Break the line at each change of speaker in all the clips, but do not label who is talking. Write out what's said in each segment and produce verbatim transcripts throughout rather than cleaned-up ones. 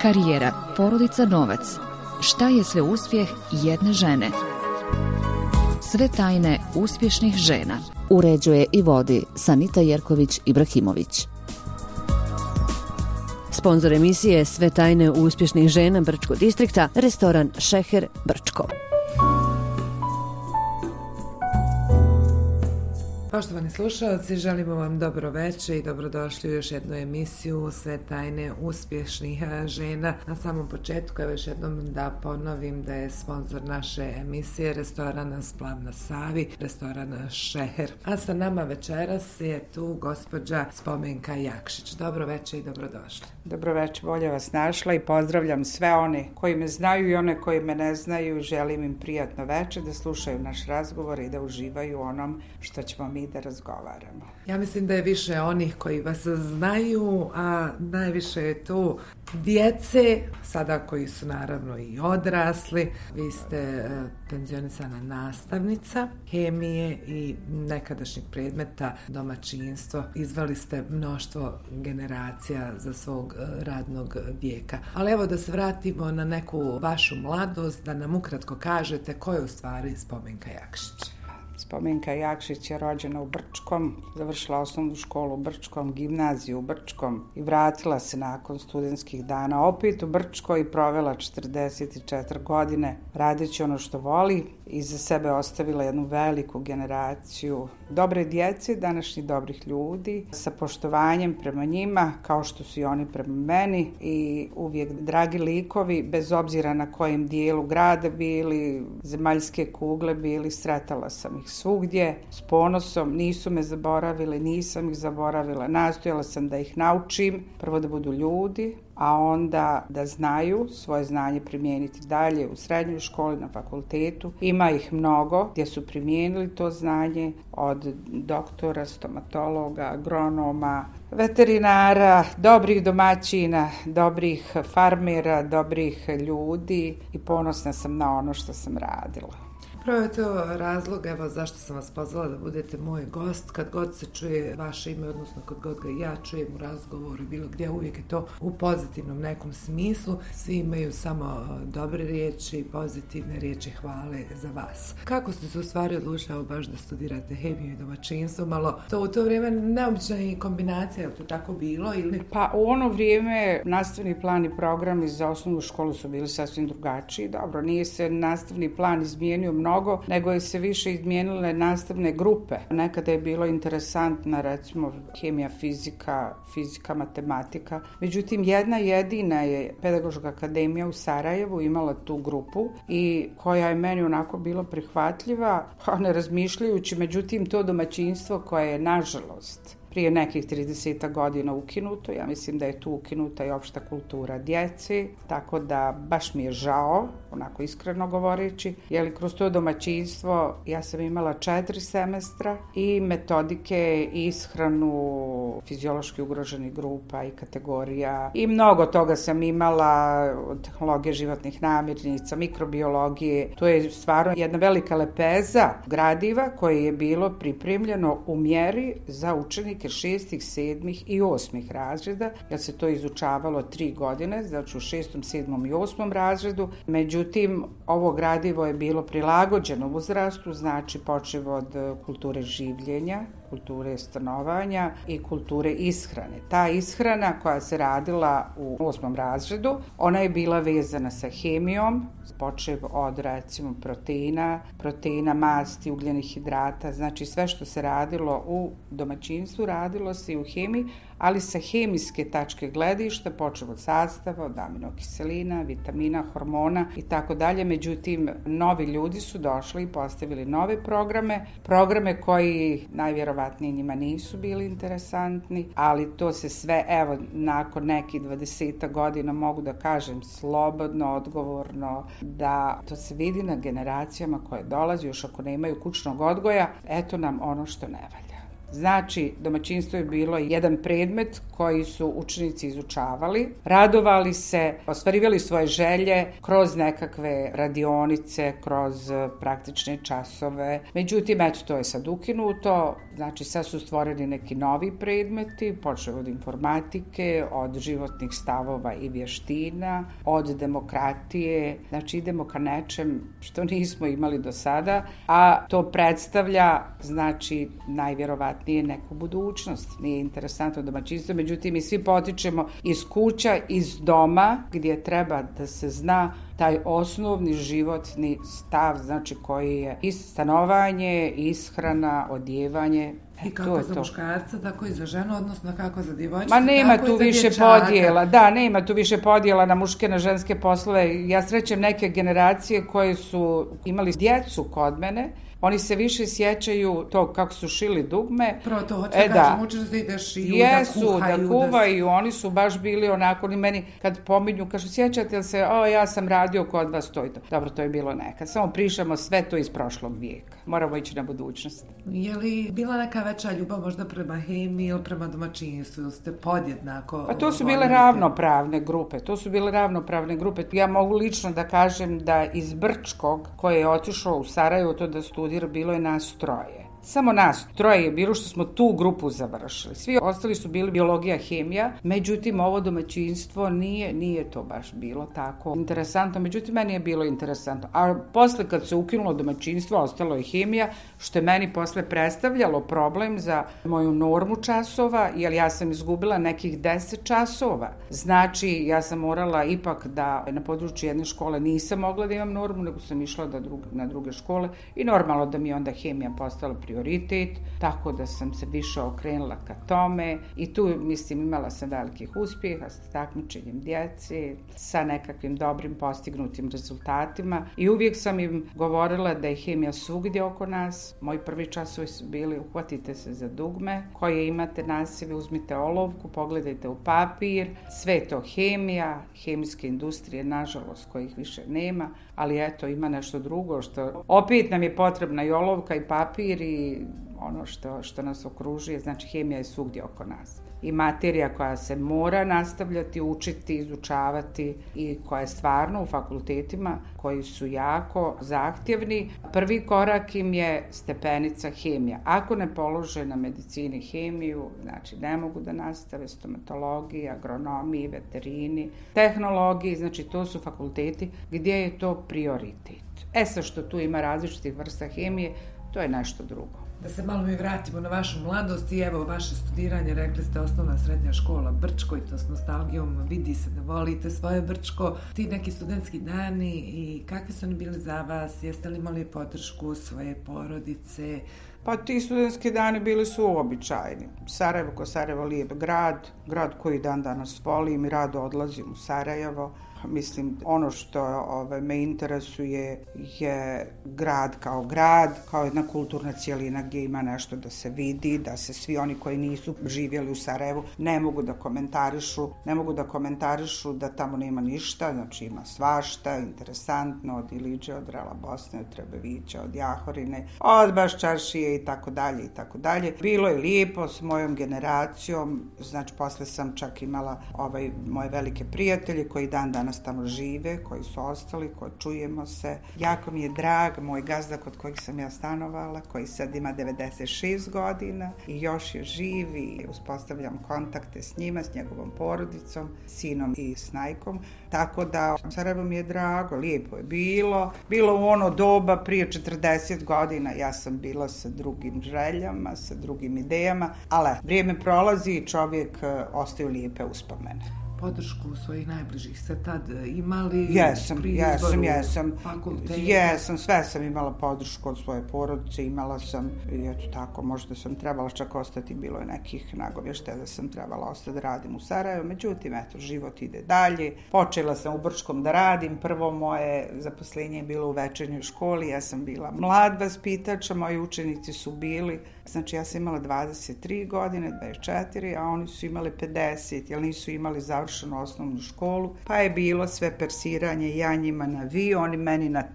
Karijera, porodica, novac. Šta je sve uspjeh jedne žene? Sve tajne uspješnih žena.
Uređuje i vodi Sanita Jerković-Ibrahimović. Sponzor emisije Sve tajne uspješnih žena Brčko distrikta, restoran Šeher Brčko.
Poštovani slušalci, želimo vam dobro večer i dobrodošli u još jednu emisiju Sve tajne uspješnih žena. Na samom početku, evo još jednom da ponovim da je sponsor naše emisije restoran Splav na Savi, restoran Šeher. A sa nama večeras je tu gospođa Spomenka Jakšić. Dobro večer i dobrodošli.
Dobro večer, bolje vas našla i pozdravljam sve one koji me znaju i one koji me ne znaju. Želim im prijatno večer, da slušaju naš razgovor i da uživaju onom što ćemo mi da razgovaramo.
Ja mislim da je više onih koji vas znaju, a najviše je tu djece, sada koji su naravno i odrasli. Vi ste penzionisana nastavnica hemije i nekadašnjih predmeta domaćinstvo. Izveli ste mnoštvo generacija za svog radnog vijeka. Ali evo da se vratimo na neku vašu mladost, da nam ukratko kažete ko je u stvari Spomenka Jakšić.
Spomenka Jakšić je rođena u Brčkom, završila osnovnu školu u Brčkom, gimnaziju u Brčkom i vratila se nakon studentskih dana opet u Brčko i provela četrdeset četiri godine radeći ono što voli. Iza sebe ostavila jednu veliku generaciju dobre djece, današnjih dobrih ljudi, sa poštovanjem prema njima, kao što su i oni prema meni, i uvijek dragi likovi, bez obzira na kojem dijelu grada bili, zemaljske kugle bili, sretala sam ih svugdje, s ponosom, nisu me zaboravili, nisam ih zaboravila, nastojala sam da ih naučim, prvo da budu ljudi, a onda da znaju svoje znanje primijeniti dalje u srednjoj školi, na fakultetu. Ima ih mnogo gdje su primijenili to znanje, od doktora, stomatologa, agronoma, veterinara, dobrih domaćina, dobrih farmera, dobrih ljudi i ponosna sam na ono što sam radila.
Prvo je to razlog, evo zašto sam vas pozvala da budete moj gost. Kad god se čuje vaše ime, odnosno kad god ga ja čujem u razgovoru, bilo gdje, uvijek je to u pozitivnom nekom smislu. Svi imaju samo dobre riječi, pozitivne riječi hvale za vas. Kako ste se u stvari odlučili evo baš da studirate hemiju i domaćinstvo? Malo to u to vrijeme neobična i kombinacija, je to tako bilo ili?
Pa u ono vrijeme nastavni plan i programi za osnovnu školu su bili sasvim drugačiji. Dobro, nije se nastavni plan izmijenio mnogo, nego je se više izmijenile nastavne grupe. Nekada je bilo interesantna, recimo, hemija, fizika, fizika, matematika. Međutim, jedna jedina je Pedagoška akademija u Sarajevu imala tu grupu i koja je meni onako bilo prihvatljiva, pa ne razmišljajući, međutim, to domaćinstvo koje je, nažalost, prije nekih trideset godina ukinuto. Ja mislim da je tu ukinuta i opšta kultura djece, tako da baš mi je žao, onako iskreno govoreći, jer kroz to domaćinstvo ja sam imala četiri semestra i metodike, ishranu fiziološki ugroženih grupa i kategorija i mnogo toga sam imala, od tehnologije životnih namirnica, mikrobiologije. To je stvarno jedna velika lepeza gradiva koje je bilo pripremljeno u mjeri za učenike šestih, sedmih i osmih razreda, jer se to izučavalo tri godine, znači u šestom, sedmom i osmom razredu. Međutim, ovo gradivo je bilo prilagođeno uzrastu, znači počev od kulture življenja, kulture stanovanja i kulture ishrane. Ta ishrana koja se radila u osmom razredu, ona je bila vezana sa hemijom, počev od recimo proteina, proteina, masti, ugljenih hidrata, znači sve što se radilo u domaćinstvu radilo se i u hemiji, ali sa hemijske tačke gledišta, počev od sastava, od aminokiselina, vitamina, hormona i tako dalje. Međutim, novi ljudi su došli i postavili nove programe, programe koji najvjerovatnije njima nisu bili interesantni, ali to se sve, evo, nakon nekih dvadeset godina mogu da kažem slobodno, odgovorno, da to se vidi na generacijama koje dolaze, još ako nemaju kućnog odgoja, eto nam ono što ne valja. Znači, domaćinstvo je bilo jedan predmet koji su učenici izučavali, radovali se, ostvarivali svoje želje kroz nekakve radionice, kroz praktične časove. Međutim, eto, to je sad ukinuto, znači sad su stvoreni neki novi predmeti, počeo od informatike, od životnih stavova i vještina, od demokratije, znači idemo ka nečem što nismo imali do sada, a to predstavlja, znači, najvjerovatnije neku budućnost. Nije interesantno domaćinstvo, međutim, mi svi potičemo iz kuća, iz doma, gdje treba da se zna taj osnovni životni stav, znači koji je i stanovanje, ishrana, odjevanje.
I kako za muškarca, tako i za ženu, odnosno kako za djevojčicu,
Ma nema tu više podjela, da, nema tu više podjela na muške, na ženske poslove. Ja srećem neke generacije koje su imali djecu kod mene, oni se više sjećaju to kako su šili dugme.
Prvo to hoće e, da kažem, učiš da ide šiju,
Jesu,
da kuhaju.
da kuvaju, da... oni su baš bili onako, oni meni kad pominju, kažu, sjećate li se, o, ja sam radio kod vas, to i to. Dobro, to je bilo nekad. Samo prišamo sve to iz prošlog vijeka. Moramo ići na budućnost.
Je li bila neka veća ljubav možda prema hemiji ili prema domaćinstvu, ili ste podjednako?
Pa to su bile ravnopravne grupe, to su bile ravnopravne grupe. Ja mogu lično da kažem da iz Brčkog, koji je otišao u Sarajevo to da studira, bilo je nas troje. Samo nas troje je bilo što smo tu grupu završili. Svi ostali su bili biologija, hemija, međutim ovo domaćinstvo nije, nije to baš bilo tako interesantno, međutim meni je bilo interesantno. A posle kad se ukinulo domaćinstvo, ostalo je hemija, što je meni posle predstavljalo problem za moju normu časova, jer ja sam izgubila nekih deset časova. Znači ja sam morala ipak da na području jedne škole nisam mogla da imam normu, nego sam išla da druge, na druge škole i normalno da mi je onda hemija postala prioritet, tako da sam se više okrenula ka tome i tu, mislim, imala sam velikih uspjeha sa takmičenjem djece, sa nekakvim dobrim postignutim rezultatima i uvijek sam im govorila da je hemija svugdje oko nas. Moji prvi časovi su bili uhvatite se za dugme koje imate nasive, uzmite olovku, pogledajte u papir, sve to hemija, hemijske industrije, nažalost, kojih više nema, ali eto, ima nešto drugo što opet nam je potrebna i olovka i papir i ono što, što nas okružuje, znači hemija je svugdje oko nas. I materija koja se mora nastavljati, učiti, izučavati i koja je stvarno u fakultetima koji su jako zahtjevni. Prvi korak im je stepenica hemija. Ako ne polože na medicini hemiju, znači ne mogu da nastave stomatologiji, agronomiji, veterini, tehnologiji, znači to su fakulteti gdje je to prioritet. E sad što tu ima različitih vrsta hemije, to je nešto drugo.
Da se malo mi vratimo na vašu mladost i evo vaše studiranje, rekli ste osnovna srednja škola Brčko i to s nostalgijom vidi se da volite svoje Brčko. Ti neki studentski dani i kakvi su oni bili za vas? Jeste li imali podršku svoje porodice?
Pa ti studentski dani bili su uobičajeni. Sarajevo ko Sarajevo lijep grad, grad koji dan danas volim i rado odlazim u Sarajevo. Mislim, ono što ove, me interesuje je grad kao grad, kao jedna kulturna cijelina gdje ima nešto da se vidi, da se svi oni koji nisu živjeli u Sarajevu ne mogu da komentarišu, ne mogu da komentarišu da tamo nema ništa, znači ima svašta, interesantno, od Iliđe, od Rela Bosne, od Trebevića, od Jahorine, od Baščaršije i tako dalje i tako dalje. Bilo je lijepo s mojom generacijom, znači posle sam čak imala ovaj, moje velike prijatelje koji dan danas tamo žive, koji su ostali, koji čujemo se. Jako mi je drag moj gazda kod kojeg sam ja stanovala, koji sad ima devedeset šest godina i još je živ i uspostavljam kontakte s njima, s njegovom porodicom, sinom i snajkom. Tako da Sarajevo mi je drago, lijepo je bilo. Bilo u ono doba prije četrdeset godina, ja sam bila sa drugim željama, sa drugim idejama, ali vrijeme prolazi i čovjek ostaju lijepe uspomene.
Podršku svojih najbližih ste tad imali?
Jesam, jesam, jesam.
Fakulteta?
Jesam, sve sam imala podršku od svoje porodice, imala sam, i eto tako, možda sam trebala čak ostati, bilo je nekih nagovještaja da sam trebala ostati da radim u Sarajevu, međutim, eto, život ide dalje. Počela sam u Brčkom da radim, prvo moje zaposlenje je bilo u večernjoj školi, ja sam bila mlad vaspitač, a moji učenici su bili, znači ja sam imala dvadeset tri godine, dvadeset četiri, a oni su imali pedeset, jer nisu imali završenu osnovnu školu, pa je bilo sve persiranje, ja njima na vi, oni meni na ti.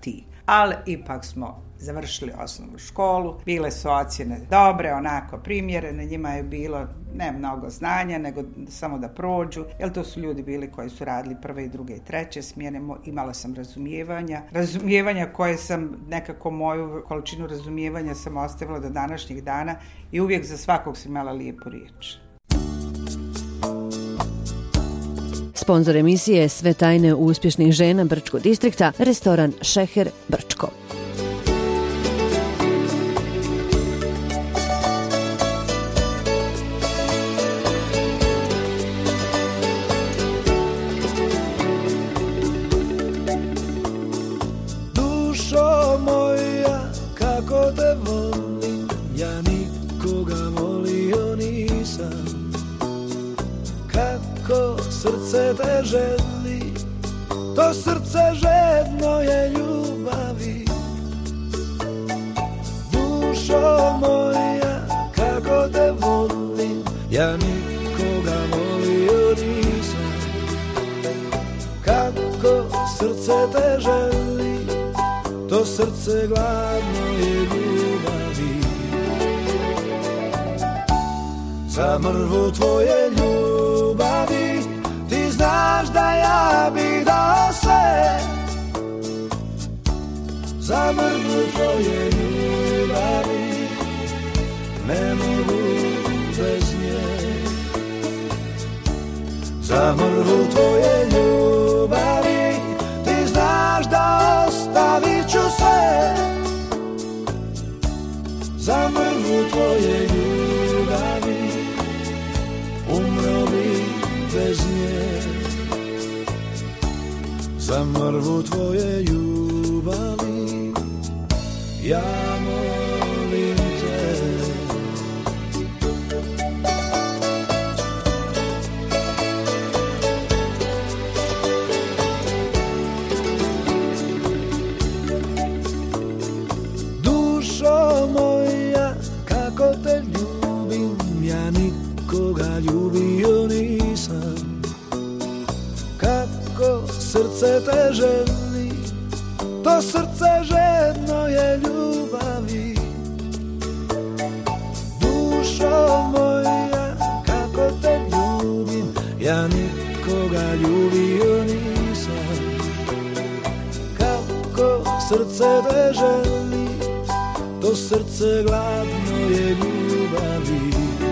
ali ipak smo završili osnovnu školu, bile su ocjene dobre, onako primjerene, njima je bilo ne mnogo znanja, nego samo da prođu, jer to su ljudi bili koji su radili prve i druge i treće smjene, imala sam razumijevanja, razumijevanja koje sam nekako moju količinu razumijevanja sam ostavila do današnjih dana i uvijek za svakog sam imala lijepu riječ.
Sponzor emisije Sve tajne uspješnih žena Brčkog distrikta, restoran Šeher Brčko.
Srce te želi, to srce žedno je ljubavi. Dušo moja, kako te volim, ja nikoga volio nisam. Kako srce te želi, to srce gladno je ljubavi. Za mrvu tvoje ljubavi znaš da ja bih dao sve, za mrvu tvoje ljubavi, ne mogu bez nje. Za mrvu tvoje ljubavi, ti znaš da ostavit ću sve, za mrvu tvoje ljubavi, umro bi bez nje. Za mrvu tvoje ljubavi, ja molim te. Dušo moja, kako te ljubim, ja nikoga ljubio nisam. Kako srce te želi, to srce žedno je ljubavi. Dušo moja, kako te ljubim, ja nikoga ljubio nisam. Kako srce te želi, to srce gladno je ljubavi.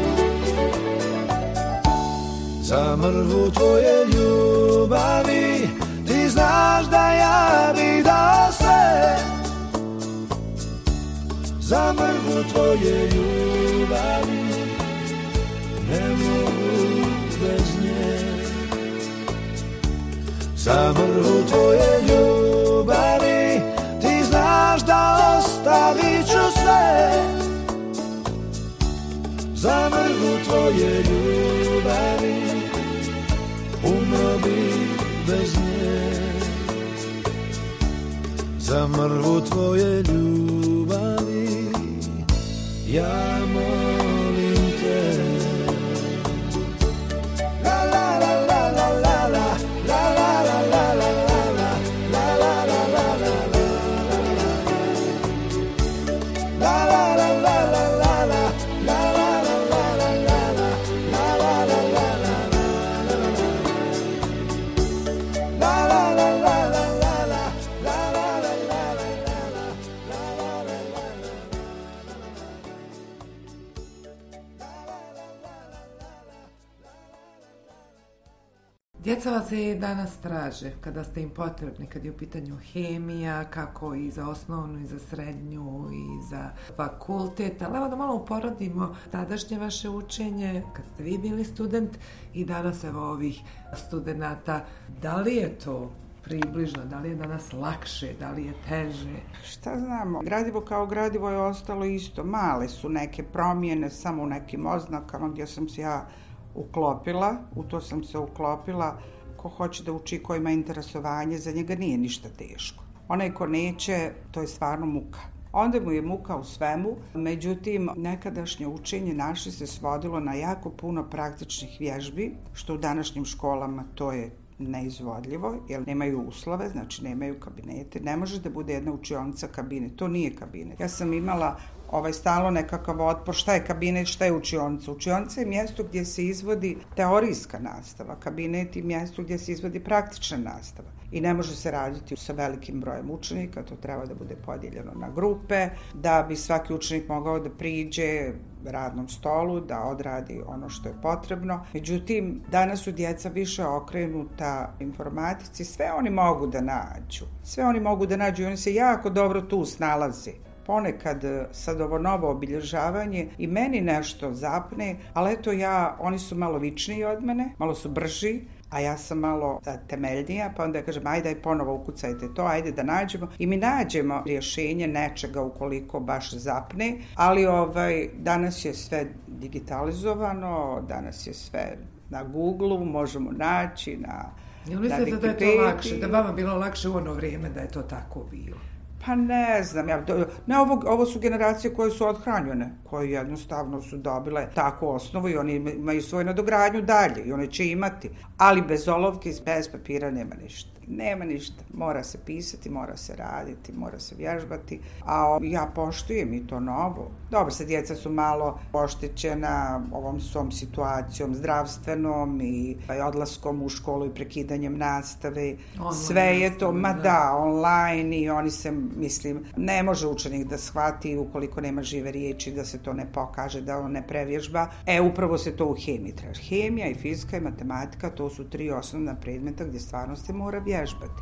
Za mrvu tvoje ljubavi, ti znaš da ja bih dao sve, za mrvu tvoje ljubavi, ne mogu bez nje. Za mrvu tvoje ljubavi, ti znaš da ostavit ću sve, za mrvu tvoje ljubavi, umro bi bez nje. Za mrvu tvoje ljubavi, ja molim te. La la la la la la la, la la la la la la, la la la la la la, la la la la la la, la la la la la la, la la la la la.
Djeca vas i danas traže kada ste im potrebni, kad je u pitanju hemija, kako i za osnovnu i za srednju i za fakultet. Ali evo da malo uporodimo tadašnje vaše učenje, kad ste vi bili student i danas evo ovih studenata. Da li je to približno, da li je danas lakše, da li je teže?
Šta znamo, gradivo kao gradivo je ostalo isto. Male su neke promjene, samo u nekim oznakama gdje sam se ja uklopila, u to sam se uklopila. Ko hoće da uči, ko ima interesovanje, za njega nije ništa teško. Onaj ko neće, to je stvarno muka. Onda mu je muka u svemu, međutim, nekadašnje učenje naše se svodilo na jako puno praktičnih vježbi, što u današnjim školama to je neizvodljivo, jer nemaju uslove, znači nemaju kabinete. Ne može da bude jedna učionica kabinet, to nije kabinet. Ja sam imala ovaj stalo nekakav otpor, šta je kabinet, šta je učionica. Učionica je mjesto gdje se izvodi teorijska nastava, kabinet je mjesto gdje se izvodi praktična nastava. I ne može se raditi sa velikim brojem učenika, to treba da bude podijeljeno na grupe, da bi svaki učenik mogao da priđe radnom stolu, da odradi ono što je potrebno. Međutim, danas su djeca više okrenuta informatici, sve oni mogu da nađu. Sve oni mogu da nađu i oni se jako dobro tu snalaze. Ponekad sad ovo novo obilježavanje i meni nešto zapne, ali eto ja, oni su malo vičniji od mene, malo su brži, a ja sam malo temeljnija, pa onda ja kažem, ajde, aj ponovo ukucajte to, ajde da nađemo. I mi nađemo rješenje nečega ukoliko baš zapne, ali ovaj, danas je sve digitalizovano, danas je sve na Google-u, možemo naći na
Jel mislite da je to lakše, da vama bilo lakše u ono vrijeme da je to tako bilo?
Pa ne znam, ja, ne, ovo, ovo su generacije koje su othranjene, koje jednostavno su dobile takvu osnovu i oni imaju svoju nadogradnju dalje i one će imati, ali bez olovke, bez papira nema ništa. Nema ništa, mora se pisati, mora se raditi, mora se vježbati, a ja poštujem i to novo. Dobro, sad djeca su malo oštećena ovom svom situacijom zdravstvenom i odlaskom u školu i prekidanjem nastave. Online sve je to, ma da. da, online i oni se, mislim, ne može učenik da shvati ukoliko nema žive riječi, da se to ne pokaže, da on ne prevježba. E, upravo se to u hemiji traži. Hemija i fizika i matematika, to su tri osnovna predmeta gdje stvarno se mora vježbati.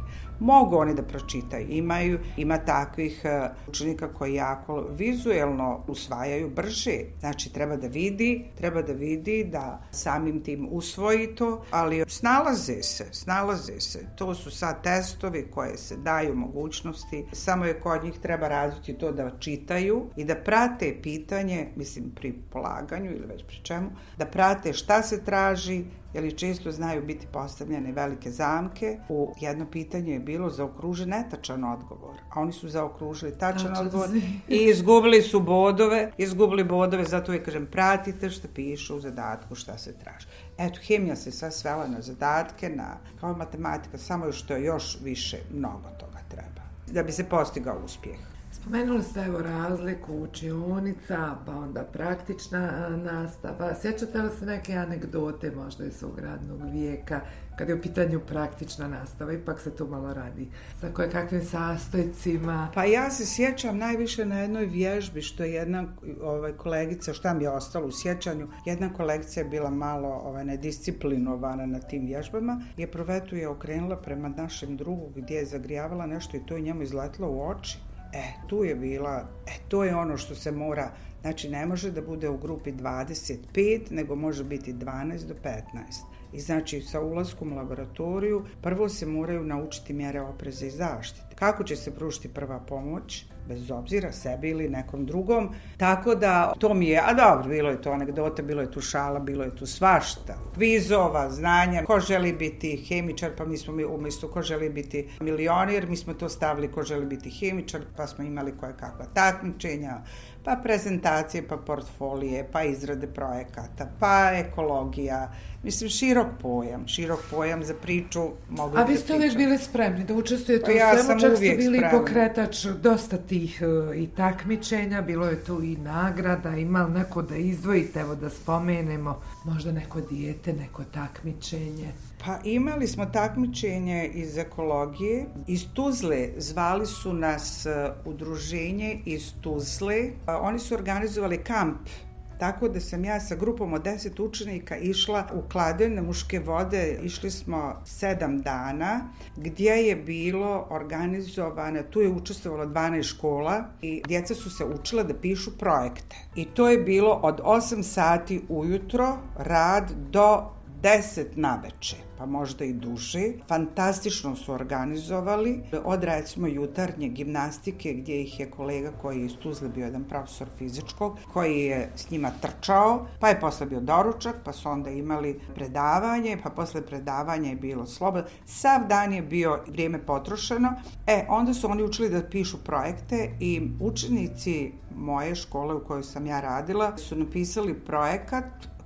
Mogu oni da pročitaju, imaju, ima takvih učenika koji jako vizuelno usvajaju brže, znači treba da vidi, treba da vidi da samim tim usvoji to, ali snalaze se, snalaze se, to su sad testovi koje se daju mogućnosti, samo je kod njih treba raditi to da čitaju i da prate pitanje, mislim pri polaganju ili već pri čemu, da prate šta se traži, jer često znaju biti postavljene velike zamke. U jedno pitanje je bilo zaokruži netačan odgovor, a oni su zaokružili tačan Tačan odgovor si. I izgubili su bodove, izgubili bodove, zato je, kažem, pratite što piše u zadatku, šta se traži. Eto, hemija se sad svela na zadatke, na, kao matematika, samo što je još više mnogo toga treba, da bi se postigao uspjeh.
Spomenuli ste evo razliku učionica, pa onda praktična nastava. Sjećate li se neke anegdote možda iz svog radnog vijeka, kad je u pitanju praktična nastava? Ipak se tu malo radi sa koje kakvim sastojcima.
Pa ja se sjećam najviše na jednoj vježbi, što je jedna ovaj, kolegica, šta mi je ostalo u sjećanju, jedna kolegica je bila malo ovaj, nedisciplinovana na tim vježbama, je provetu je okrenula prema našem drugu gdje je zagrijavala nešto i to je njemu izletilo u oči. E, tu je bila, e, to je ono što se mora, znači ne može da bude u grupi dvadeset pet, nego može biti dvanaest do petnaest. I znači sa ulaskom u laboratoriju prvo se moraju naučiti mjere opreza i zaštite. Kako će se pružiti prva pomoć, bez obzira sebi ili nekom drugom. Tako da to mi je, a dobro, bilo je to anegdota, bilo je tu šala, bilo je tu svašta. Kvizova, znanja, ko želi biti hemičar, pa mi smo mi umjesto ko želi biti milionir, mi smo to stavili ko želi biti hemičar, pa smo imali koje kakva takmičenja, pa prezentacije, pa portfolije, pa izrade projekata, pa ekologija. Mislim, širok pojam, širok pojam za priču. Mogu
A vi ste uvijek bili spremni da učestvujete u
ja
svemu, čak ste bili
spremni.
Pokretač dosta tih uh, i takmičenja, bilo je tu i nagrada, imali neko da izdvojite, evo da spomenemo, možda neko dijete, neko takmičenje.
Pa imali smo takmičenje iz ekologije. Iz Tuzle zvali su nas uh, udruženje iz Tuzle. Uh, oni su organizovali kamp, tako da sam ja sa grupom od deset učenika išla u Kladene muške vode. Išli smo sedam dana gdje je bilo organizovano, tu je učestvovalo dvanaest škola i djeca su se učila da pišu projekte. I to je bilo od osam sati ujutro rad do deset naveče, pa možda i duže. Fantastično su organizovali. Od recimo jutarnje gimnastike gdje ih je kolega koji je iz Tuzle bio jedan profesor fizičkog, koji je s njima trčao, pa je posle bio doručak, pa su onda imali predavanje, pa posle predavanja je bilo slobodno. Sav dan je bio vrijeme potrošeno. E, onda su oni učili da pišu projekte i učenici moje škole u kojoj sam ja radila su napisali projekat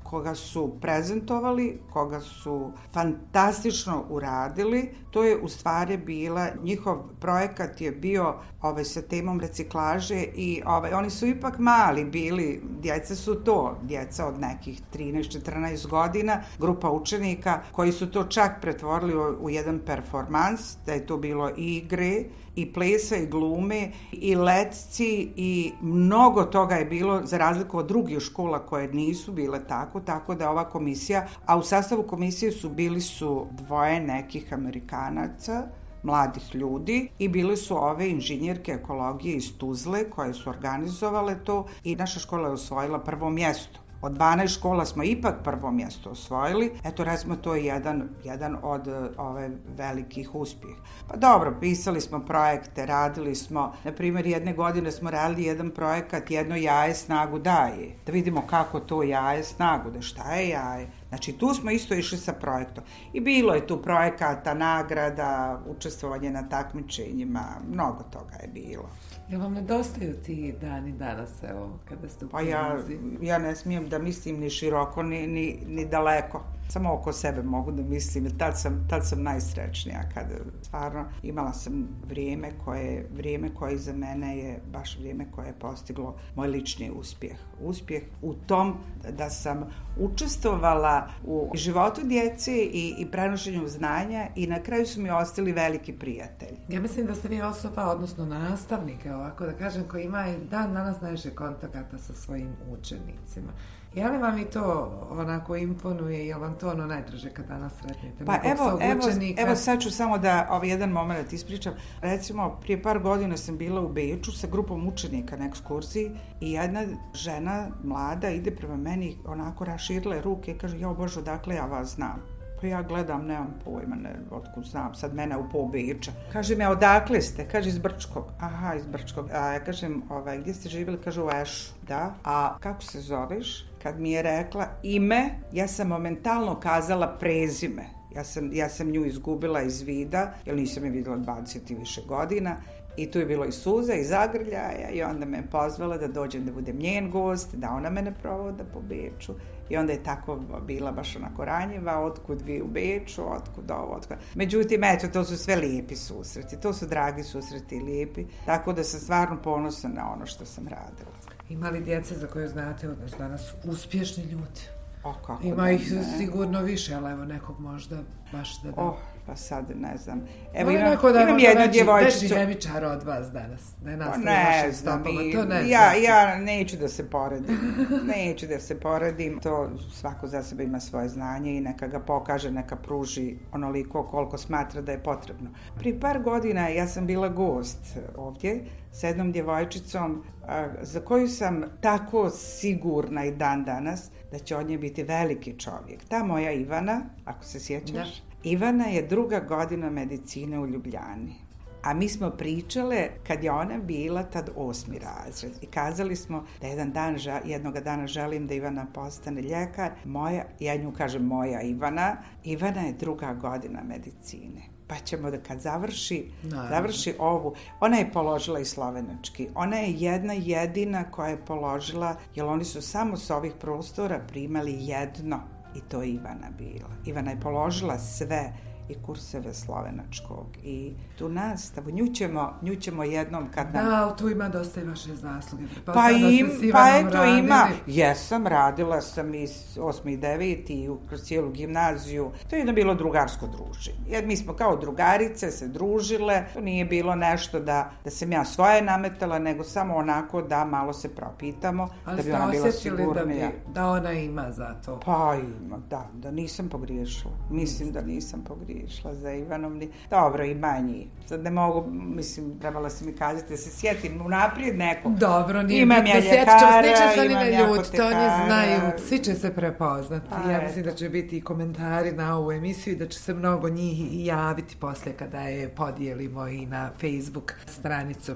koga su prezentovali, koga su fantastično uradili. To je u stvari bila, njihov projekat je bio ovaj, sa temom reciklaže i ovaj, oni su ipak mali bili, djeca su to, djeca od nekih trinaest četrnaest godina, grupa učenika koji su to čak pretvorili u, u jedan performans, da je to bilo i igre, i plesa, i glume, i letci, i mnogo toga je bilo, za razliku od drugih škola koje nisu bile tako, tako da ova komisija, a u sastavu komisije su bili su dvoje nekih Amerikanaca, mladih ljudi, i bile su ove inženjerke ekologije iz Tuzle koje su organizovale to i naša škola je osvojila prvo mjesto. Od dvanaest škola smo ipak prvo mjesto osvojili. Eto, recimo, to je jedan, jedan od ove velikih uspjeha. Pa dobro, pisali smo projekte, radili smo, na primjer, jedne godine smo radili jedan projekat Jedno jaje snagu daje. Da vidimo kako to jaje snagu, da šta je jaje. Znači, tu smo isto išli sa projektom. I bilo je tu projekata, nagrada, učestvovanje na takmičenjima, mnogo toga je bilo.
Jel vam nedostaju ti dani danas, evo, kada ste u
Pa ja, ja ne smijem da mislim ni široko, ni, ni, ni daleko. Samo oko sebe mogu da mislim, tad sam, tad sam najsrećnija, kada stvarno imala sam vrijeme koje, vrijeme koje za mene je baš vrijeme koje je postiglo moj lični uspjeh. Uspjeh u tom da sam učestvovala u životu djece i, i prenošenju znanja i na kraju su mi ostali veliki prijatelji.
Ja mislim da ste vi osoba, odnosno nastavnike, ovako da kažem, koji ima i dan danas najviše kontakata sa svojim učenicima. Je li vam i to onako imponuje, je li vam to ono najdraže kad danas sretnete
pa
nekog
evo,
svog
evo,
učenika?
Evo sad ću samo da ovaj jedan moment ispričam. Recimo, prije par godina sam bila u Beču sa grupom učenika na ekskurziji i jedna žena mlada ide prema meni, onako raširile ruke i kaže, jao Bože, odakle ja vas znam? Pa ja gledam, nemam pojma, ne, otkud znam, sad mene u pol Beča. Kaže me, odakle ste? Kaže, iz Brčkog. Aha, iz Brčkog. A ja kažem, ovaj, gdje ste živjeli? Kaže, u Ešu. Da. A kako se zoveš? Kad mi je rekla ime, ja sam momentalno kazala prezime. Ja sam, ja sam nju izgubila iz vida, jer nisam je vidjela dvadeset i više godina. I tu je bilo i suza i zagrljaja i onda me pozvala da dođem da budem njen gost, da ona mene provoda po Beču. I onda je tako bila baš onako ranjiva, otkud vi u Beču, otkud ovo, otkud. Međutim, eto, to su sve lijepi susreti, to su dragi susreti i lijepi, tako da sam stvarno ponosna na ono što sam radila.
Ima li djece za koje znate da su danas uspješni ljudi?
O, kako
Ima
da,
ih
ne.
sigurno više, ali evo nekog možda baš da da.
Oh, pa sad ne znam. Evo
no,
imam,
neko da
imam jednu
veći,
djevojčicu.
veći hemičar od vas danas, da je nastavi
ne
vašim
znam,
stopama,
i,
to ne znam.
ja, ja neću da se poredim, neću da se poredim, to svako za sebe ima svoje znanje i neka ga pokaže, neka pruži onoliko koliko smatra da je potrebno. Prije par godina ja sam bila gost ovdje s jednom djevojčicom a, za koju sam tako sigurna i dan danas da će od nje biti veliki čovjek. Ta moja Ivana, ako se sjećaš, da. Ivana je druga godina medicine u Ljubljani. A mi smo pričale kad je ona bila tad osmi razred i kazali smo da jedan dan, jednoga dana želim da Ivana postane ljekar. Moja, ja nju kažem moja Ivana, Ivana je druga godina medicine. Pa ćemo da kad završi, završi ovu, ona je položila i slovenački. Ona je jedna jedina koja je položila, jer oni su samo s ovih prostora primali jedno. I to je Ivana bila. Ivana je položila sve i kurseve slovenačkog i tu nastavu. Nju ćemo, nju ćemo jednom kad nam...
Da, ali tu ima dosta i vaše zasluge.
Pa, im, pa eto ima. Jesam, radila sam i osmi i deveti i kroz cijelu gimnaziju. To je jedno bilo drugarsko druženje. Jer mi smo kao drugarice se družile. To nije bilo nešto da, da sam ja svoje nametala, nego samo onako da malo se propitamo.
Ali
da
ste
bi ona bila
osjetili da, bi, da ona ima za to?
Pa ima, da, da nisam pogriješila. Mislim da nisam pogriješila. Išla za Ivanom. Dobro, i manji. Sad ne mogu, mislim, trebala si mi kazati da se sjetim unaprijed nekog.
Dobro, nije
imam
bitno,
ja
ljekara,
sjetit će
se oni ne ljudi, to oni znaju, svi će se prepoznati. Pa, ja mislim da će biti i komentari na ovu emisiju i da će se mnogo njih i javiti poslije kada je podijelimo i na Facebook stranicu.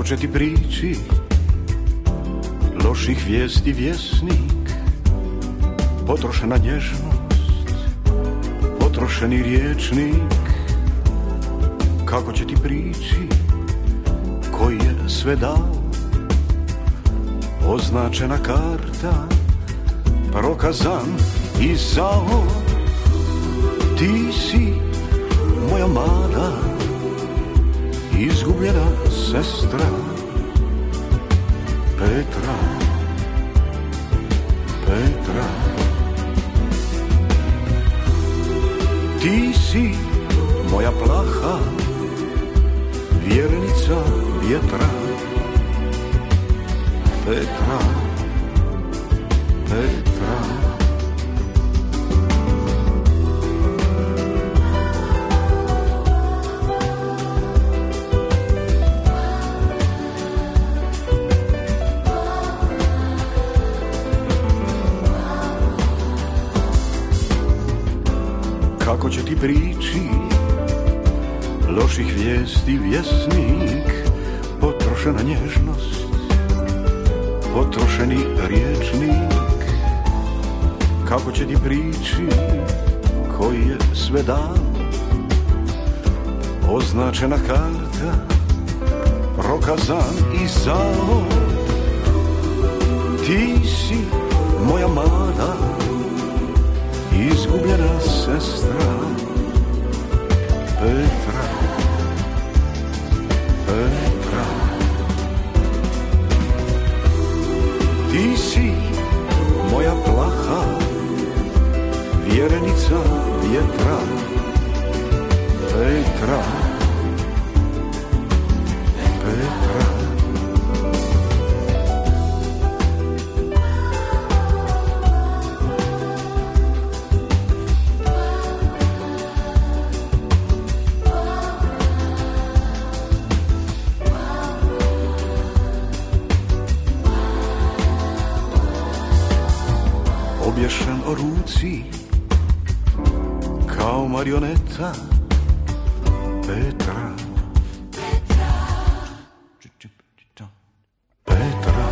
Kako će ti prići loših vijesti vjesnik, potrošena nježnost, potrošeni riječnik. Kako će ti prići koji je sve dao, označena karta, prokazan i zao. Ti si moja mala izgubljena sestra Petra, Petra. Ti si moja plaha vjernica vjetra Petra, Petra. Kako će ti prići loših vijesti vjesnik, potrošena nježnost, potrošeni riječnik. Kako će ti prići koji je sve dao, označena karta, prokazan i zao. Ti si moja mala izgubljena sestra Petra, Petra. Ti si moja plaha vjerenica vjetra Petra, Petra. Obješen o ruci kao marioneta Petra, Petra.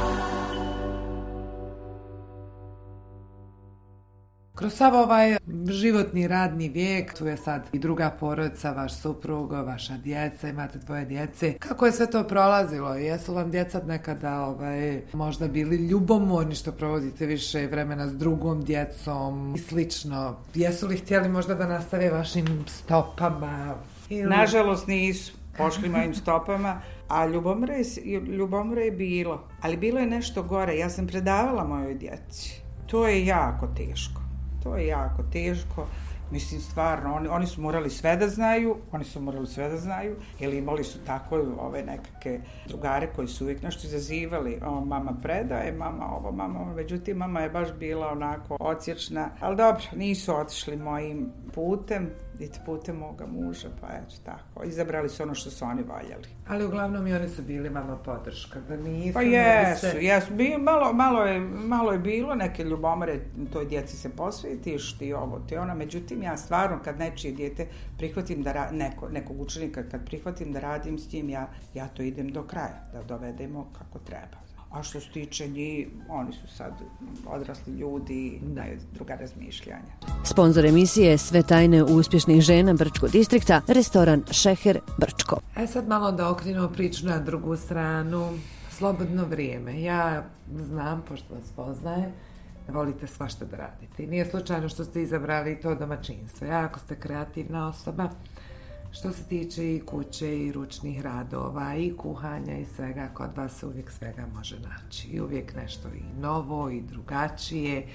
Kroz sav ovaj životni radni vijek, tu je sad i druga porodica, vaš suprug, vaša djeca, imate dvoje djece. Kako je sve to prolazilo? Jesu vam djeca nekada ovaj, možda bili ljubomorni što provodite više vremena s drugom djecom i slično? Jesu li htjeli možda da nastave vašim stopama? Ili...
Nažalost nisu pošli mojim stopama, a ljubomore, ljubomore je bilo. Ali bilo je nešto gore. Ja sam predavala mojoj djeci. To je jako teško. To je jako teško. Mislim, stvarno, oni, oni su morali sve da znaju, oni su morali sve da znaju, jer imali su tako ove nekakve drugare koji su uvijek nešto izazivali. O, mama predaje, mama ovo, mama ovo. Međutim, mama je baš bila onako odsječna. Ali dobro, nisu otišli mojim putem, niti putem moga muža, pa eto tako. Izabrali su ono što su oni valjali.
Ali uglavnom i oni su bili malo podrška, da nisu...
Pa jesu, se... jesu. Malo, malo, je, malo je bilo neke ljubomore, toj djeci se posvetiš, ti ovo, ti ono. Međutim, ja stvarno kad nečije dijete prihvatim da ra- neko, nekog učenika, kad prihvatim da radim s njim, ja, ja to idem do kraja, da dovedemo kako treba. A što se tiče njih, oni su sad odrasli ljudi, imaju druga razmišljanja.
Sponzor emisije Sve tajne uspješnih žena Brčkog distrikta, restoran Šeher Brčko.
E sad malo da okrenemo priču na drugu stranu. Slobodno vrijeme. Ja znam, pošto vas poznajem, da volite svašta da radite. I nije slučajno što ste izabrali to domaćinstvo. Jako ste kreativna osoba. Što se tiče i kuće i ručnih radova i kuhanja i svega, kod vas se uvijek svega može naći. I uvijek nešto i novo i drugačije.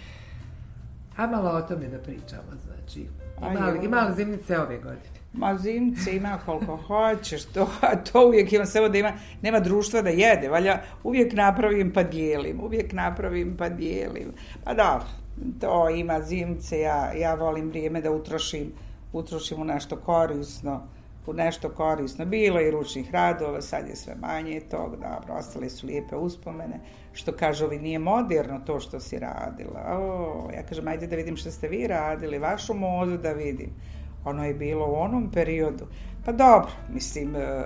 A malo o tome da pričamo, znači. Imali, imali zimnice ove godine?
Ma zimnice ima koliko hoćeš, to, to uvijek imam, samo da ima, nema društva da jede, valja uvijek napravim pa dijelim, uvijek napravim pa dijelim. Pa dobro, to ima zimnice, ja, ja volim vrijeme da utrošim utrošim u nešto korisno, u nešto korisno. Bilo je i ručnih radova, sad je sve manje tog, dobro, ostale su lijepe uspomene. Što kažu, ovi nije moderno to što si radila. O, ja kažem, ajde da vidim što ste vi radili, vašu modu da vidim. Ono je bilo u onom periodu. Pa dobro, mislim,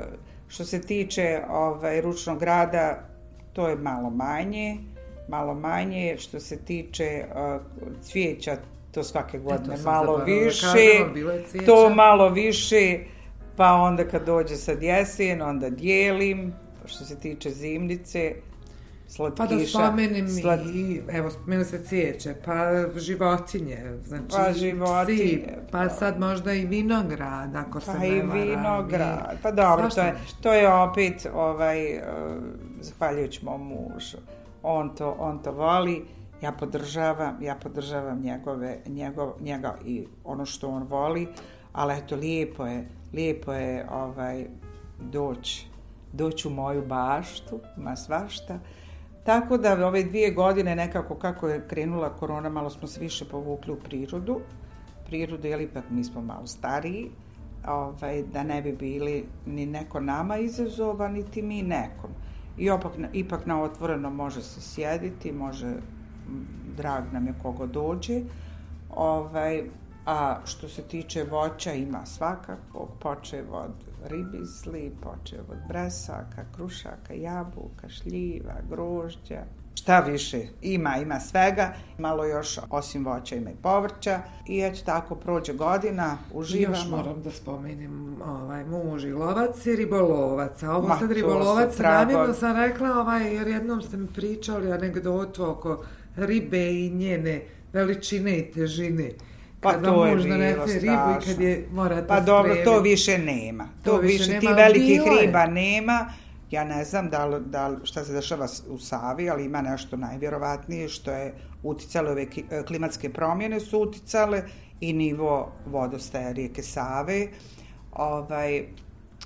Što se tiče ovaj, ručnog rada, to je malo manje, malo manje. Što se tiče uh, cvijeća, to svake godine to malo više, kažem, to malo više, pa onda kad dođe sad jesen, onda dijelim. Što se tiče zimnice, slatkiša.
Pa da spomenem slat... i, evo, spomenuo se cvijeće, pa životinje, znači
pa životinje,
psi, pa sad možda i vinograd, ako se
pa
ne varam.
Pa i vinograd, pa dobro, to je, to je opet, ovaj, uh, zahvaljujući mom mužu, on to, on to voli, ja podržavam, ja podržavam njegove, njegov, njega i ono što on voli, ali eto, lijepo je, lijepo je ovaj, doći, doći u moju baštu, ma svašta. Tako da ove dvije godine nekako kako je krenula korona, malo smo se više povukli u prirodu. Prirodu, jer ipak mi smo malo stariji, ovaj, da ne bi bili ni neko nama izazova, niti mi nekom. I opak, ipak na otvoreno može se sjediti, može, drag nam je kogo dođe. Ovaj, a što se tiče voća, ima svakakvog, počev od ribizli, počev od bresaka, krušaka, jabuka, šljiva, grožđa. Šta više, ima, ima svega. Malo još, osim voća, ima i povrća. I eto tako prođe godina, uživamo.
Još moram da spomenem ovaj, muž i lovac i ribolovac. A ovo Ma, sad ribolovac, namjerno sam rekla, ovaj, jer jednom ste mi pričali anegdotu oko ribe i njene veličine i težine.
Pa kad to je bilo strašno.
Kad je,
pa dobro, spremiti. To više nema. To, to više, više nema, ti velikih riba nema. Ja ne znam da li, da li, šta se dešava u Savi, ali ima nešto najvjerovatnije što je uticalo, ove klimatske promjene su uticale i nivo vodostaja rijeke Save. Ovaj, uh,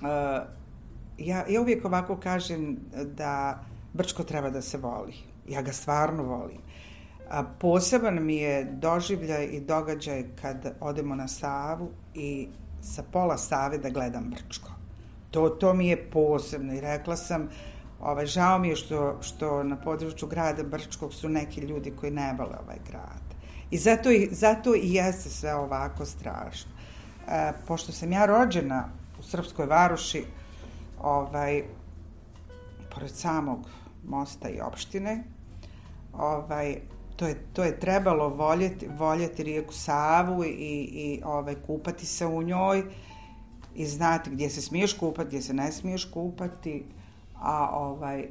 ja, ja uvijek ovako kažem da Brčko treba da se voli. Ja ga stvarno volim. A poseban mi je doživljaj i događaj kad odemo na Savu i sa pola Save da gledam Brčko. To, to mi je posebno i rekla sam, ovaj, žao mi je što, što na području grada Brčkog su neki ljudi koji ne vole ovaj grad. I zato, i, zato i jeste sve ovako strašno. E, pošto sam ja rođena u Srpskoj Varoši, ovaj, pored samog mosta i opštine, ovaj, To je, to je trebalo voljeti, voljeti rijeku Savu i, i ovaj, kupati se u njoj i znati gdje se smiješ kupati, gdje se ne smiješ kupati. A ovaj,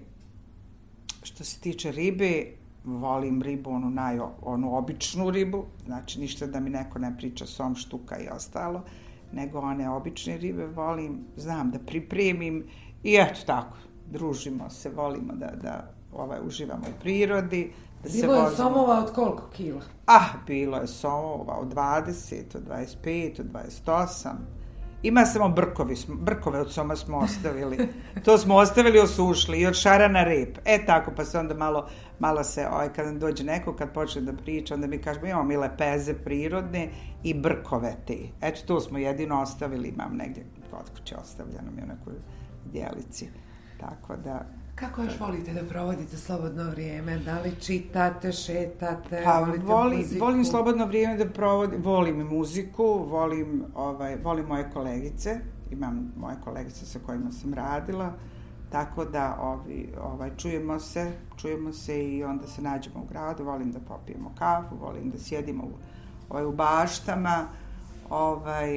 što se tiče ribe, volim ribu, onu, naj, onu običnu ribu, znači ništa da mi neko ne priča som, štuka i ostalo, nego one obične ribe volim, znam da pripremim i eto tako, družimo se, volimo da, da ovaj, uživamo u prirodi.
Bilo je somova od koliko kila?
Ah, bilo je somova od dvadeset, od dvadeset pet, od dvadeset osam. Ima samo brkovi, brkove od soma smo ostavili. To smo ostavili, osušili i od šarana rep. E tako, pa se onda malo, malo se, oj, kad nam dođe neko, kad počne da priča, onda mi kažemo imamo mi lepeze prirodne i brkove te. Eto, to smo jedino ostavili, imam negdje kod kuće ostavljeno mi u nekoj djelici. Tako da...
Kako još volite da provodite slobodno vrijeme? Da li čitate, šetate,
pa,
volite
volim,
muziku?
Volim slobodno vrijeme da provodim, volim muziku, volim, ovaj, volim moje kolegice, imam moje kolegice sa kojima sam radila, tako da ovi, ovaj, čujemo se, čujemo se i onda se nađemo u gradu, volim da popijemo kafu, volim da sjedimo u, ovaj, u baštama, ovaj,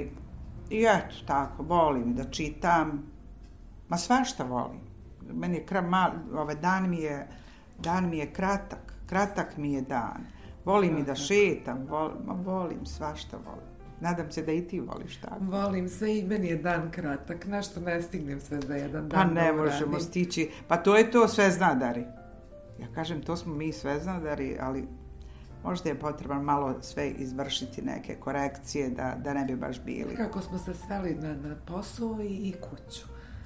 i eto tako, volim da čitam, ma svašta volim. Meni je kra, mal, ovaj dan mi je dan mi je kratak, kratak mi je dan. Volim i da šetam, vol, ma volim svašta volim. Nadam se da i ti voliš tako.
Volim sve i meni je dan kratak, nešto ne stignem sve za jedan dan.
Pa ne možemo radim. Stići, pa to je to sveznadari. Ja kažem, to smo mi sveznadari, ali možda je potrebno malo sve izvršiti neke korekcije da, da ne bi baš bili.
Kako smo se sveli na, na posao i, i kuću.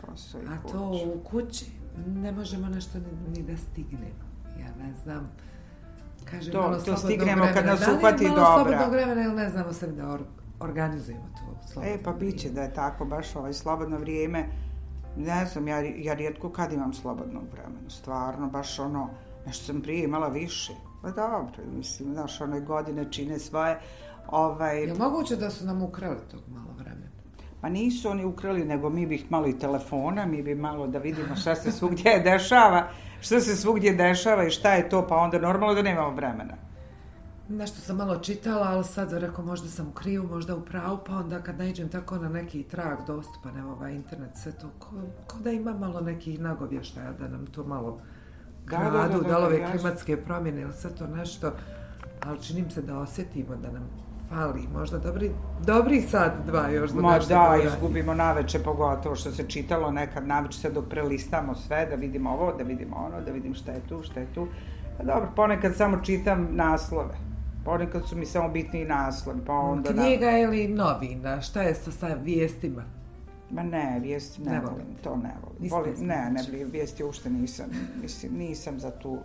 A
kuć.
to u kući ne možemo nešto ni, ni da stignemo. Ja ne znam. Kažem,
to,
malo
to stignemo
vremena.
kad nas
da
uhvati dobra.
Da li je malo slobodnog vremena ili ne znamo sebi da or, organizujemo to slobodno
E, pa bit će da je tako, baš ovaj slobodno vrijeme. Ne znam, ja, ja rijetko kad imam slobodnog vremena. Stvarno, baš ono, nešto sam prije imala više. Pa dobro, mislim, znaš, one godine čine svoje. Ovaj...
Je moguće da su nam ukrali tog malo vremena?
Pa nisu oni ukrali, nego mi bih malo i telefona, mi bi malo da vidimo šta se svugdje dešava, šta se svugdje dešava i šta je to, pa onda normalno da nemamo vremena.
Nešto sam malo čitala, ali sad rekao možda sam u krivu, možda u pravu, pa onda kad naiđem tako na neki trag dostupan, evo ovaj internet, sve to, ko, ko da ima malo nekih nagovještaja da nam to malo kradu, da, da, da, da li ove klimatske promjene ili sve to nešto, ali činim se da osjetimo da nam fali, možda dobri, dobri sat, dva još za
Ma
nešto
da,
da
izgubimo naveče, pogotovo što se čitalo nekad naveče, sve dok prelistamo sve, da vidimo ovo, da vidimo ono, da vidim šta je tu, šta je tu. Pa dobro, ponekad samo čitam naslove. Ponekad su mi samo bitni i naslovi, pa onda...
Knjiga na... ili novina, šta je sa, sa vijestima?
Ma ne, vijesti ne, ne volim, volim, to ne volim. volim ne, ne, vijesti uopšte nisam, mislim, nisam za tu...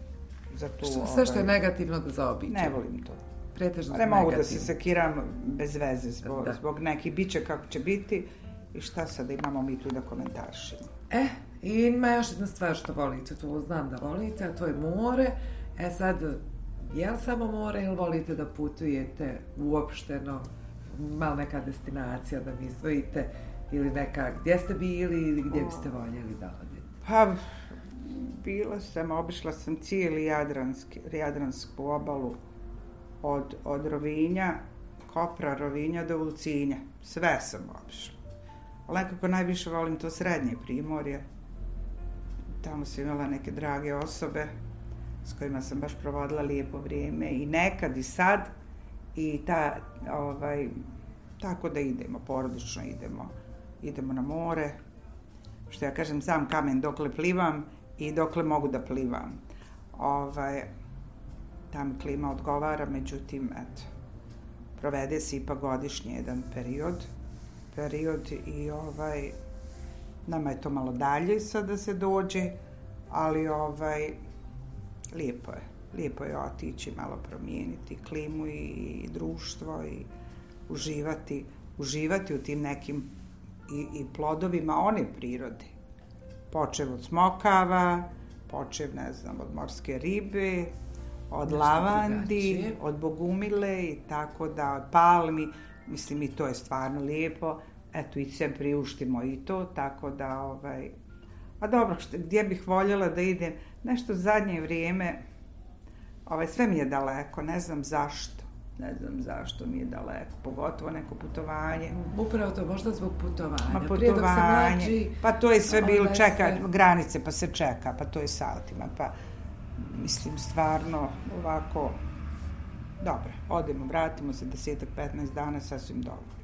Za tu
što, sve što je negativno da zaobiđem.
Ne volim to.
Pretežno
ne mogu da se sekiram bez veze zbog, zbog nekih biće kako će biti i šta sad imamo mi tu da komentarišimo.
E, i ima još jedna stvar što volite, tu znam da volite, a to je more. E sad, je li samo more ili volite da putujete uopšteno, malo neka destinacija da mi izdvojite ili neka gdje ste bili ili gdje biste voljeli da hodite?
Pa, bila sam, obišla sam cijeli Jadranski, Jadransku obalu. Od, od Rovinja, Kopra, Rovinja do Ulcinja. Sve sam obišla. Ali nekako najviše volim to srednje primorje. Tamo sam imala neke drage osobe s kojima sam baš provodila lijepo vrijeme i nekad i sad. I ta, ovaj, tako da idemo, porodično idemo. Idemo na more. Što ja kažem, sam kamen dokle plivam i dokle mogu da plivam. Ovaj... Tam klima odgovara, međutim, eto, provede se ipak godišnje jedan period, period i ovaj, nama je to malo dalje sad da se dođe, ali ovaj, lijepo je, lijepo je otići, malo promijeniti klimu i društvo i uživati, uživati u tim nekim i, i plodovima one prirode. Počev od smokava, počev, ne znam, od morske ribe, od nešto lavandi, drugačije. Od bogumile i tako da, od palmi, mislim i to je stvarno lijepo, eto i sve priuštimo i to, tako da, ovaj, a dobro, što, gdje bih voljela da idem, nešto zadnje vrijeme, ovaj, sve mi je daleko, ne znam zašto, ne znam zašto mi je daleko, pogotovo neko putovanje.
Upravo to, možda zbog putovanja.
Ma putovanje, mlađi, pa to je sve bilo, čeka, sve... granice pa se čeka, pa to je satima, pa mislim, stvarno, ovako, dobro, odemo, vratimo se desetak, petnaest dana, sasvim dovoljno.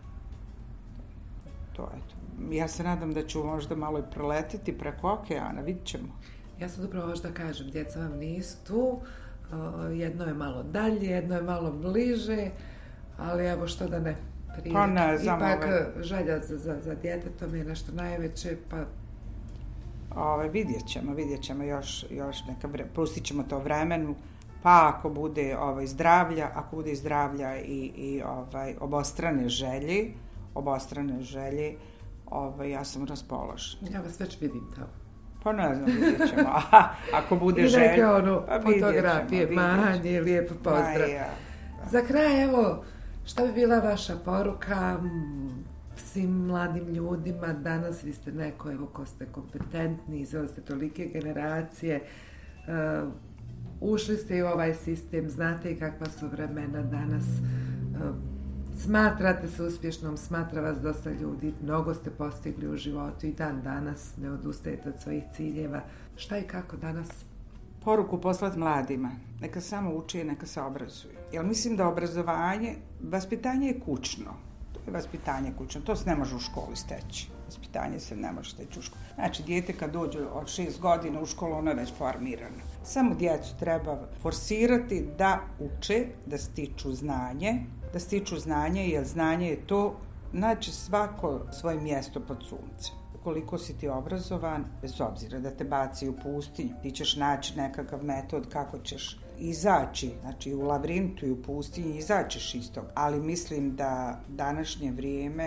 To, eto. Ja se nadam da ću možda malo i proletiti preko okeana, vidit ćemo.
Ja sad upravo još da kažem, djeca vam nisu tu, jedno je malo dalje, jedno je malo bliže, ali evo što da ne, prije.
Pa ne, znam,
ipak
ove...
želja za, za, za djetetom je nešto najveće, pa...
Ove, vidjet ćemo, vidjet ćemo još, još neka vre... pustit ćemo to vremenu, pa ako bude ovaj, zdravlja, ako bude zdravlja i, i ovaj, obostrane želje, obostrane želje, ovaj, ja sam raspoložena.
Ja vas već vidim tamo.
Pa ne znam, vidjet ćemo. Aha, ako bude želje,
i neke ono,
pa
fotografije, mahanje, lijepo pozdrav. Ja, za kraj, evo, šta bi bila vaša poruka svim mladim ljudima? Danas vi ste neko, evo, ko ste kompetentni, izveli ste tolike generacije, uh, ušli ste u ovaj sistem, znate i kakva su vremena danas, uh, smatrate se uspješnom, smatra vas dosta ljudi, mnogo ste postigli u životu i dan danas ne odustajete od svojih ciljeva. Šta i kako danas?
Poruku poslati mladima. Neka samo uče, neka se obrazuju. Jer mislim da obrazovanje, vaspitanje je kućno. To je vaspitanje kućno. To se ne može u školi steći. Vaspitanje se ne može steći u školi. Znači, dijete kad dođe od šest godina u školu, ono je već formirano. Samo djecu treba forsirati da uče, da stiču znanje, da stiču znanje, jer znanje je to, znači svako svoje mjesto pod suncem. Ukoliko si ti obrazovan, bez obzira da te baci u pustinju, ti ćeš naći nekakav metod kako ćeš izaći, znači u labirintu i u pustinji izaćeš iz toga. Ali mislim da današnje vrijeme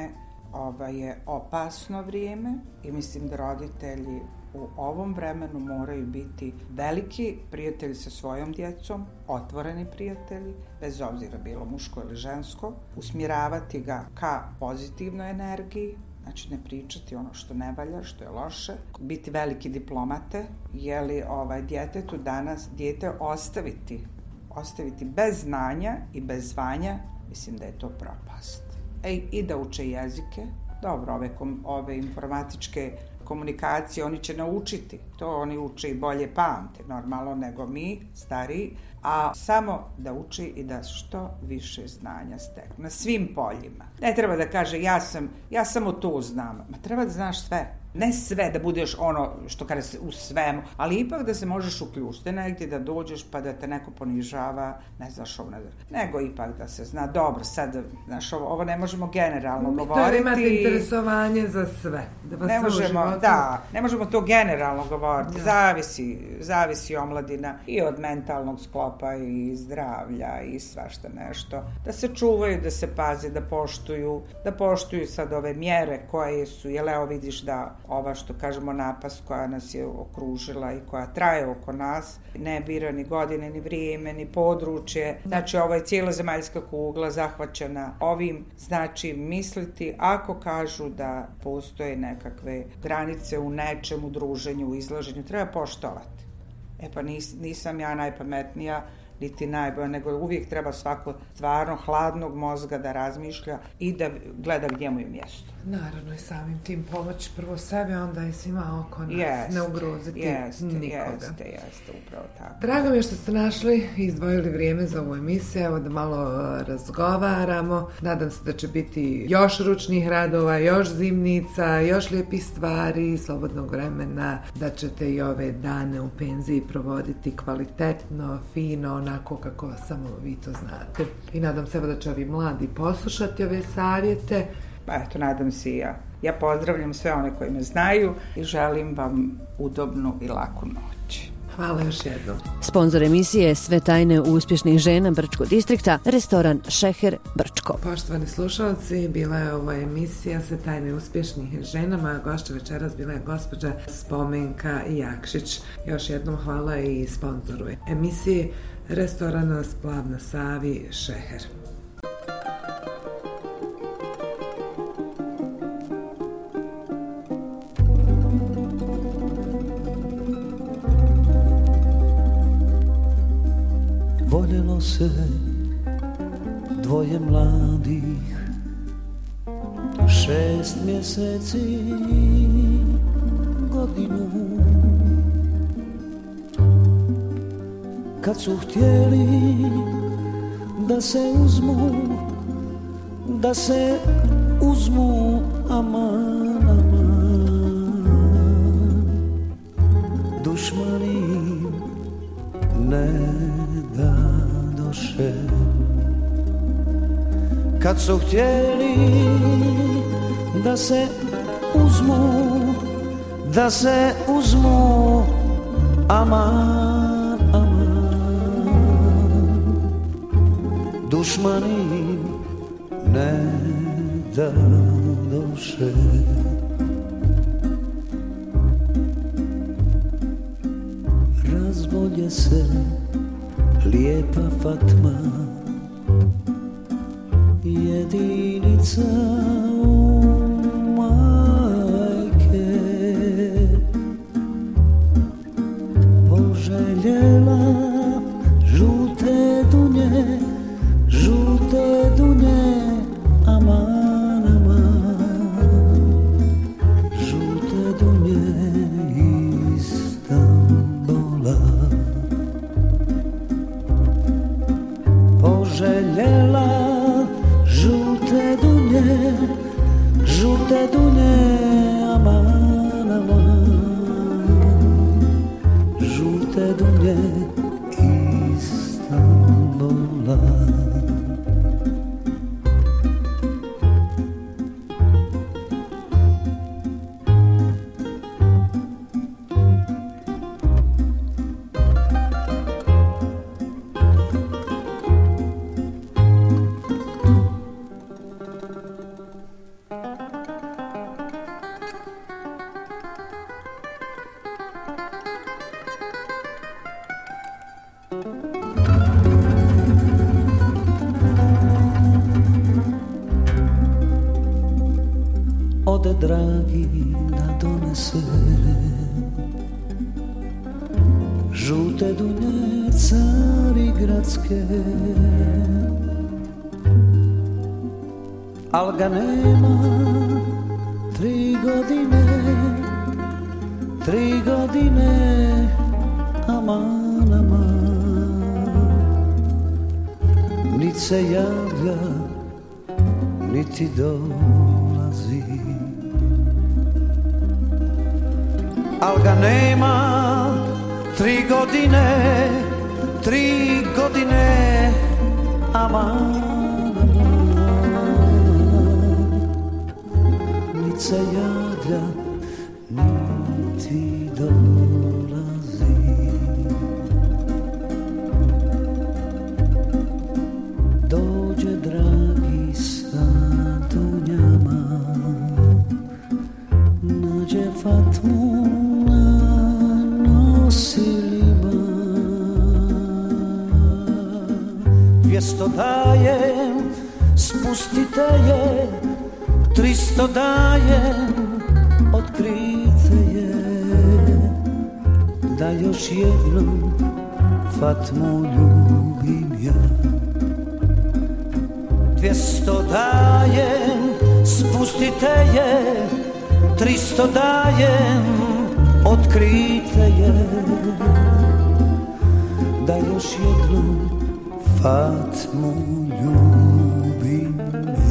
Ovo je opasno vrijeme i mislim da roditelji u ovom vremenu moraju biti veliki prijatelji sa svojom djecom, otvoreni prijatelji, bez obzira bilo muško ili žensko, usmjeravati ga ka pozitivnoj energiji, znači ne pričati ono što ne valja, što je loše, biti veliki diplomate, je li ovaj, djetetu danas dijete ostaviti, ostaviti bez znanja i bez zvanja, mislim da je to propast. E, i da uče jezike, dobro, ove, ove informatičke komunikacije oni će naučiti, to oni uče i bolje pamte, normalno nego mi, stariji, a samo da uči i da što više znanja steknu, na svim poljima. Ne treba da kaže ja sam, ja samo to znam, ma treba da znaš sve. Ne sve, da budeš ono što kada se u svemu, ali ipak da se možeš uključiti negdje, da dođeš pa da te neko ponižava, ne znaš ovo, ne znaš, nego ipak da se zna, dobro, sad, znaš, ovo, ovo ne možemo generalno
Mi
govoriti.
To imate interesovanje za sve. Da vas
ne možemo,
životu...
da, ne možemo to generalno govoriti,
da.
zavisi, zavisi omladina i od mentalnog sklopa i zdravlja i svašta nešto. Da se čuvaju, da se paze, da poštuju, da poštuju sad ove mjere koje su, jel evo vidiš da ova što kažemo napast koja nas je okružila i koja traje oko nas, ne bira ni godine, ni vrijeme, ni područje. Znači ovo je cijela zemaljska kugla zahvaćena ovim, znači misliti ako kažu da postoje nekakve granice u nečemu, druženju, u izlaženju, treba poštovati. E pa nis, nisam ja najpametnija, niti najbolja, nego uvijek treba svako stvarno hladnog mozga da razmišlja i da gleda gdje mu je mjesto.
Naravno i samim tim pomoći prvo sebe, onda i svima oko nas,
jest,
ne ugroziti
jeste,
nikoga.
Jeste, jeste, upravo tako.
Drago mi je što ste našli i izdvojili vrijeme za ovu emisiju, evo da malo razgovaramo. Nadam se da će biti još ručnih radova, još zimnica, još lijepih stvari, slobodnog vremena, da ćete i ove dane u penziji provoditi kvalitetno, fino, onako kako samo vi to znate. I nadam se da će ovi mladi poslušati ove savjete.
Pa eto, nadam se i ja. Ja pozdravljam sve one koji me znaju i želim vam udobnu i laku noć.
Hvala još jednom.
Sponzor emisije Sve tajne uspješnih žena Brčkog distrikta, restoran Šeher Brčko.
Poštovani slušalci, bila je ova emisija Sve tajne uspješnih žena. Moja gošća večeras bila je gospođa Spomenka Jakšić. Još jednom hvala i sponzoru emisije, restoran Splav na Savi Šeher.
Voljelo se dvoje mladih, šest mjeseci, godinu. Kad su htjeli da se uzmu, da se uzmu, aman, aman, dušmani ne da doše. Kad su htjeli da se uzmu, da se uzmu, aman, aman, dušmani ne da doše. Razbolje se lijepa Fatma, jedinica u majke, poželjela žute dunje, žute dunje, aman, aman, žute dunje Istanbula. Poželjela žute dunje, dođe dragi da donese žute dunje cari gradske, al ga nema tri godine, tri godine, aman, aman. Nit se javlja, niti dolazi, al ga nema tri godine, tri godine, aman, aman. Nit se javlja, niti dolazi. Dođe dragi sa dunjama, nađe Fatmu na nosilima. Dvjesto dajem, spustite je, tristo dajem, otkrite je, da još jednom Fatmu ljubim ja. Dvjesto dajem, spustite je, tristo dajem, otkrite je, da još jednom Fatmu ljubim ja.